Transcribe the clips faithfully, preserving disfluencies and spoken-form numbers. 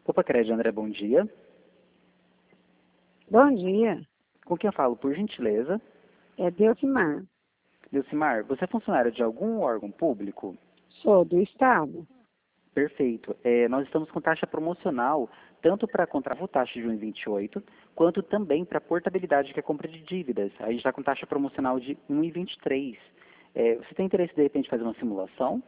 Opa, Crédito André, bom dia. Bom dia. Com quem eu falo, por gentileza? É Delcimar. Delcimar, você é funcionário de algum órgão público? Sou do Estado. Perfeito. É, nós estamos com taxa promocional, tanto para contrato taxa de um vírgula vinte e oito, quanto também para portabilidade, que é compra de dívidas. A gente está com taxa promocional de um vírgula vinte e três. É, você tem interesse, de repente, em fazer uma simulação?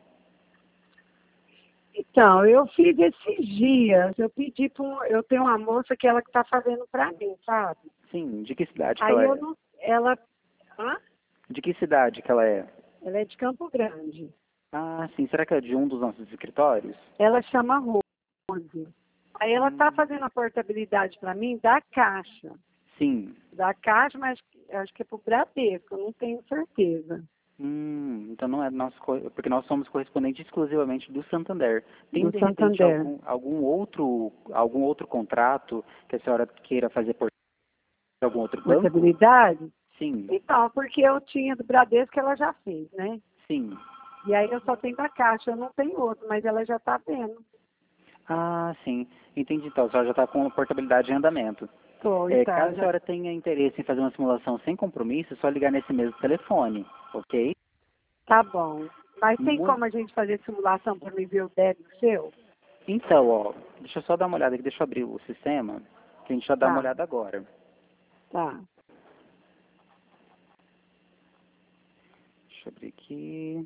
Então, eu fiz esses dias, eu pedi para um, eu tenho uma moça que ela que está fazendo para mim, sabe? Sim. De que cidade que Aí ela eu é? não, ela, hã? De que cidade que ela é? Ela é de Campo Grande. Ah, sim. Será que é de um dos nossos escritórios? Ela chama Rose. Aí ela está Hum, fazendo a portabilidade para mim da Caixa. sim. Da Caixa, mas acho que é para o Bradesco, eu não tenho certeza. Hum, então não é nosso, co- porque nós somos correspondentes exclusivamente do Santander. Tem Do de repente Santander. algum, algum outro algum outro contrato que a senhora queira fazer por algum outro banco? Portabilidade? Sim, Então, porque eu tinha do Bradesco, ela já fez, né? sim. E aí eu só tenho da Caixa, eu não tenho outro, mas ela já está vendo. Ah, sim. Entendi. Então, a senhora já está com a portabilidade em andamento. Tô, É, então, caso a já... senhora tenha interesse em fazer uma simulação sem compromisso, é só ligar nesse mesmo telefone, ok? Tá bom. Mas tem Muito. como a gente fazer simulação para me ver o débito seu? Então, ó, deixa eu só dar uma olhada aqui, deixa eu abrir o sistema, que a gente já dá uma Tá, olhada agora. tá. Deixa eu abrir aqui.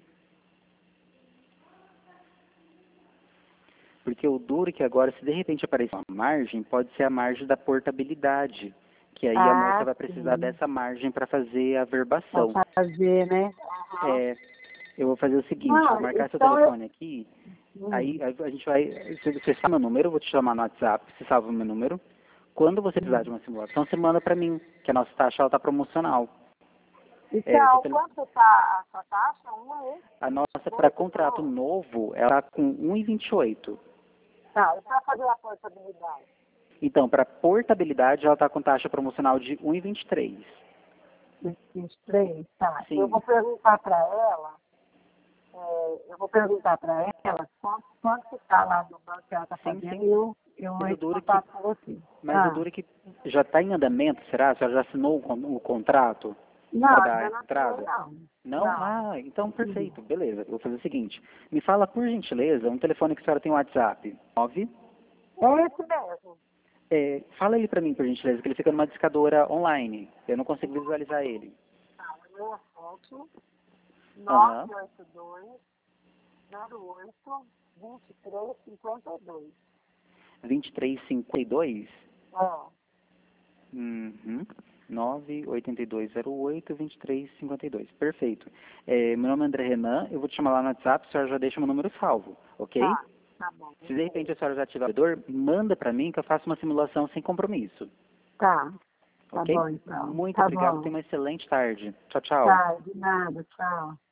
Porque o duro é que agora, se de repente aparecer uma margem, pode ser a margem da portabilidade, que aí a moça Ah, vai precisar sim. dessa margem para fazer a Para verbação. fazer, né? É, eu vou fazer o seguinte, vou Não, marcar seu então eu... telefone aqui, Hum, aí a a gente vai, se você salva meu número, eu vou te chamar no WhatsApp, você salva o meu número. Quando você precisar de hum. uma simulação, você manda para mim, que a nossa taxa está promocional. É, seu Então, tele- quanto tá a sua taxa? Um, a nossa, para oito, contrato falou? novo, ela está com um vírgula vinte e oito. Tá, e para fazer a portabilidade? Então, para portabilidade, ela está com taxa promocional de um vírgula vinte e três. vinte e três, tá. Eu Sim. vou perguntar para ela, é, eu vou perguntar para ela quanto, quanto que está lá do banco que ela está Sim, fazendo sim. e eu, eu Mas o entro em duro é que, contato com você. mas o Ah, duro é que já está em andamento, será? A senhora já assinou o, con- o contrato para não, dar ainda a não assinei, entrada? não. Não? Não. Ah, então Uhum. perfeito, beleza. Eu vou fazer o seguinte. Me fala, por gentileza, um telefone que a senhora tem WhatsApp. Nove. É esse mesmo. É, fala ele para mim, por gentileza, que ele fica numa discadora online. Eu não consigo visualizar ele. Tá, o sete, Aham. nove oito dois, zero oito, vinte e três, cinquenta e dois. vinte e três cinquenta e dois. É, Uhum. nove oito dois zero oito vinte e três cinquenta e dois. Perfeito. É, meu nome é André Renan, eu vou te chamar lá no WhatsApp, a senhora já deixa meu número salvo, ok? tá, tá bom. Se de repente a senhora já tiver dor, manda para mim que eu faço uma simulação sem compromisso, Tá, tá ok? bom então. Muito Tá obrigado, bom. tenha uma excelente tarde. Tchau, tchau. Tá, de nada, tchau.